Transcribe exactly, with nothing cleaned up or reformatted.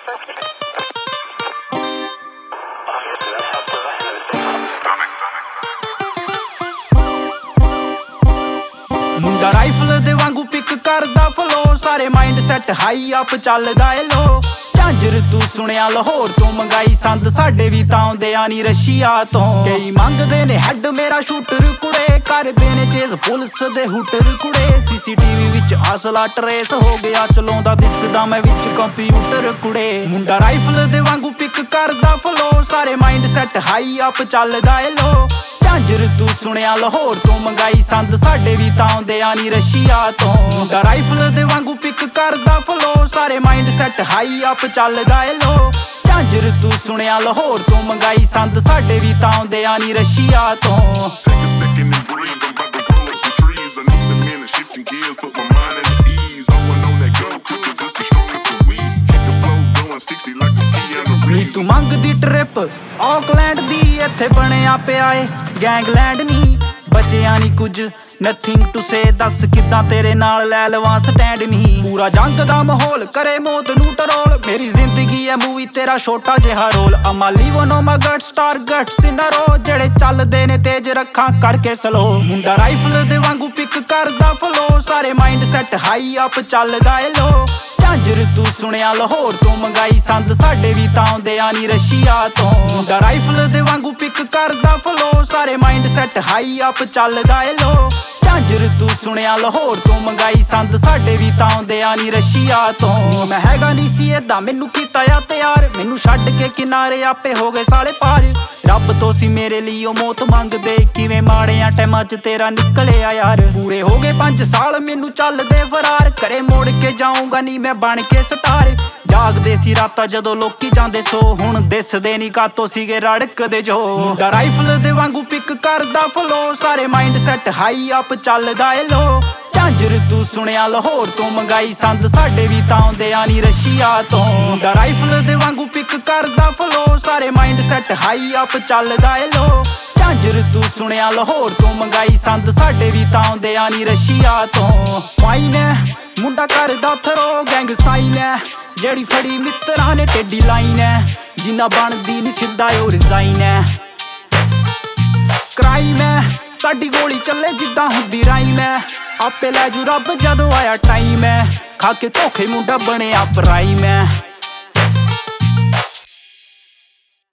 ਮੁੰਡਾ ਰਾਈਫਲ ਦੇ ਵਾਂਗੂ ਪਿਕ ਕਰਦਾ ਫਲੋ, ਸਾਰੇ ਮਾਈਂਡ ਸੈਟ ਹਾਈ ਅਪ ਚੱਲਦਾ ਏ ਲੋ। ਝਾਂਜਰ ਤੂੰ ਸੁਣਿਆ ਲਾਹੌਰ ਤੋਂ ਮੰਗਾਈ ਸੰਦ, ਸਾਡੇ ਵੀ ਤਾਂ ਆਉਂਦੇ ਆ ਨੀ ਰਸ਼ੀਆ ਤੋਂ। ਕਈ ਮੰਗਦੇ ਨੇ ਹੈਡ ਮੇਰਾ ਸ਼ੂਟਰ ਕੁੜੇ, ਕਰਦੇ ਨੇ ਚੇਜ਼ ਪੁਲਿਸ ਦੇ ਹੂਟਰ ਕੁੜੇ। ਸੀਸੀਟੀਵੀ ਵਿੱਚ ਅਸਲਾ ਟਰੇਸ ਹੋ ਗਿਆ, ਚਲਾਉਂਦਾ ਦਿਸਦਾ ਮੈਂ ਵਿੱਚ ਕੰਪਿਊਟਰ ਕੁੜੇ। ਮੁੰਡਾ ਰਾਈਫਲ ਦੇ ਵਾਂਗੂ ਪਿਕ ਕਰਦਾ ਫਲੋ, ਸਾਰੇ ਮਾਈਂਡ ਸੈਟ ਹਾਈ ਅਪ ਚੱਲਦਾ ਏ ਲੋ। ਝਾਂਜਰ ਤੂੰ ਸੁਣਿਆ ਲਾਹੌਰ ਤੋਂ ਮੰਗਾਈ ਸੰਦ, ਸਾਡੇ ਵੀ ਤਾਂ ਆਉਂਦੇ ਆ ਨੀ ਰਸ਼ੀਆ ਤੋਂ। ਮੁੰਡਾ ਰਾਈਫਲ ਦੇ ਵਾਂਗੂ ਪਿਕ ਕਰਦਾ ਫਲੋ, ਸਾਰੇ ਮਾਈਂਡ ਸੈਟ ਹਾਈ ਅਪ ਚੱਲਦਾ ਏ ਲੋ। ਝਾਂਜਰ ਤੂੰ ਸੁਣਿਆ ਲਾਹੌਰ ਤੋਂ ਮੰਗਾਈ ਸੰਦ, ਸਾਡੇ ਵੀ ਤਾਂ ਆਉਂਦੇ ਆ ਨੀ ਰਸ਼ੀਆ ਤੋਂ। ਨੀ ਤੂੰ ਮੰਗਦੀ ਟ੍ਰਿਪ ਆਕਲੈਂਡ ਦੀ, ਇੱਥੇ ਬਣਿਆ ਪਿਆ ਏ ਗੈਂਗਲੈਂਡ ਨੀ। ਬਚਿਆ ਨੀ ਕੁਝ ਨਥਿੰਗ ਟੂ ਸੇ, ਦੱਸ ਕਿੱਦਾਂ ਤੇਰੇ ਨਾਲ ਲੈ ਲਵਾਂ ਸਟੈਂਡ ਨੀ। ਪੂਰਾ ਜੰਗ ਦਾ ਮਾਹੌਲ ਕਰੇ ਮੌਤ ਨੂੰ ਟਰੋਲ, ਮੇਰੀ ਜ਼ਿੰਦਗੀ ਐ ਮੂਵੀ ਤੇਰਾ ਛੋਟਾ ਜਿਹਾ ਰੋਲ। ਅਮਾਲੀ ਵਨੋ ਮਾ ਗਟ ਸਟਾਰ ਗਟਸ ਇਨ ਅ ਰੋ, ਜਿਹੜੇ ਚੱਲਦੇ ਨੇ ਤੇਜ਼ ਰੱਖਾਂ ਕਰਕੇ ਸਲੋ। ਮੁੰਡਾ ਰਾਈਫਲ ਦੇ ਵਾਂਗੂ ਪਿਕ ਕਰਦਾ ਫਲੋ, ਸਾਰੇ ਮਾਈਂਡ ਸੈਟ ਹਾਈ ਅਪ ਚੱਲਦਾ ਏ ਲੋ। ਝਾਂਜਰ ਤੂੰ ਸੁਣਿਆ ਲਾਹੌਰ ਤੋਂ ਮੰਗਾਈ ਸੰਦ, ਸਾਡੇ ਵੀ ਤਾਂ ਆਉਂਦੇ ਆ ਨੀ ਰਸ਼ੀਆ ਤੋਂ। ਮੁੰਡਾ ਰਾਈਫਲ ਦੇ ਵਾਂਗੂ ਪਿਕ ਕਰਦਾ ਫਲੋ, ਸਾਰੇ ਮਾਈਂਡ ਸੈਟ ਹਾਈ ਅਪ ਚੱਲਦਾ ਏ ਲੋ। ਝਾਂਜਰ ਤੂੰ ਸੁਣਿਆ ਲਾਹੌਰ ਤੋਂ ਮੰਗਾਈ ਸੰਦ, ਸਾਡੇ ਵੀ ਤਾਂ ਆਉਂਦੇ ਆ ਨੀ ਰਸ਼ੀਆ ਤੋਂ। ਮੈਂ ਹੈਗਾ ਨੀ ਸੀ ਏਦਾਂ, ਮੈਨੂੰ ਕੀਤਾ ਆ ਤਿਆਰ, ਮੈਨੂੰ ਛੱਡ ਕੇ ਕਿਨਾਰੇ ਆਪੇ ਹੋ ਗਏ ਸਾਲੇ ਪਾਰ। ਰੱਬ ਤੋਂ ਸੀ ਮੇਰੇ ਲਈ ਉਹ ਮੌਤ ਮੰਗਦੇ, ਕਿਵੇਂ ਮਾੜਿਆਂ ਟਾਈਮਾਂ 'ਚ ਤੇਰਾ ਨਿਕਲਿਆ ਯਾਰ। ਪੂਰੇ ਹੋ ਗਏ ਪੰਜ ਸਾਲ ਮੈਨੂੰ ਚੱਲਦੇ ਫਰਾਰ, ਘਰੇ ਮੋੜ ਕੇ ਜਾਊਂਗਾ ਨੀ ਮੈਂ ਬਣ ਕੇ ਸਟਾਰ। ਜਾਗਦੇ ਸੀ ਰਾਤਾਂ ਜਦੋਂ ਲੋਕੀ ਜਾਂਦੇ ਸੋ, ਹੁਣ ਦਿਸਦੇ ਨੀ ਕਾਤੋਂ ਸੀਗੇ ਰੜਕਦੇ ਜੋ। ਮੁੰਡਾ ਰਾਈਫਲ ਦੇ ਵਾਂਗੂ ਪਿਕ ਕਰਦਾ ਫਲੋ, ਸਾਰੇ ਮਾਈਂਡ ਸੈਟ ਹਾਈ ਅਪ ਚੱਲਦਾ ਏ ਲੋ। ਝਾਂਜਰ ਤੂੰ ਸੁਣਿਆ ਲਾਹੌਰ ਤੋਂ ਮੰਗਾਈ ਸੰਦ, ਸਾਡੇ ਵੀ ਤਾਂ ਆਉਂਦੇ ਆ ਨੀ ਰਸ਼ੀਆ ਤੋਂ। ਮੁੰਡਾ ਰਾਈਫਲ ਦੇ ਵਾਂਗੂ ਪਿਕ ਕਰਦਾ ਫਲੋ, ਸਾਰੇ ਮਾਈਂਡ ਸੈਟ ਹਾਈ ਅਪ ਚੱਲਦਾ ਏ ਲੋ। ਝਾਂਜਰ ਤੂੰ ਸੁਣਿਆ ਲਾਹੌਰ ਤੋਂ ਮੰਗਾਈ ਸੰਦ, ਸਾਡੇ ਵੀ ਤਾਂ ਆਉਂਦੇ ਆ ਨੀ ਰਸ਼ੀਆ ਤੋਂ। ਫਾਈਨ ਐ ਮੁੰਡਾ ਕਰਦਾ ਥਰੋ ਗੈਂਗ ਸਾਈਨ ਐ, ਜਿਹੜੀ ਫੜੀ ਮਿੱਤਰਾਂ ਨੇ ਟੇਡੀ ਲਾਈਨ ਐ। ਜਿੰਨਾ ਬਣਦੀ ਨੀ ਸਿੱਧਾ ਉਹ ਰਿਜ਼ਾਈਨ ਐ। ਕ੍ਰਾਈਮ ਐ ਸਾਡੀ ਗੋਲੀ ਚੱਲੇ ਜਿੱਦਾਂ ਹੁੰਦੀ ਰਾਈਮ ਐ, ਆਪੇ ਲੈ ਜੂ ਰੱਬ ਜਦੋਂ ਆਇਆ ਟਾਈਮ ਐ। ਖਾ ਕੇ ਧੋਖੇ ਮੁੰਡਾ ਬਣਿਆ ਪ੍ਰਾਈਮ ਐ।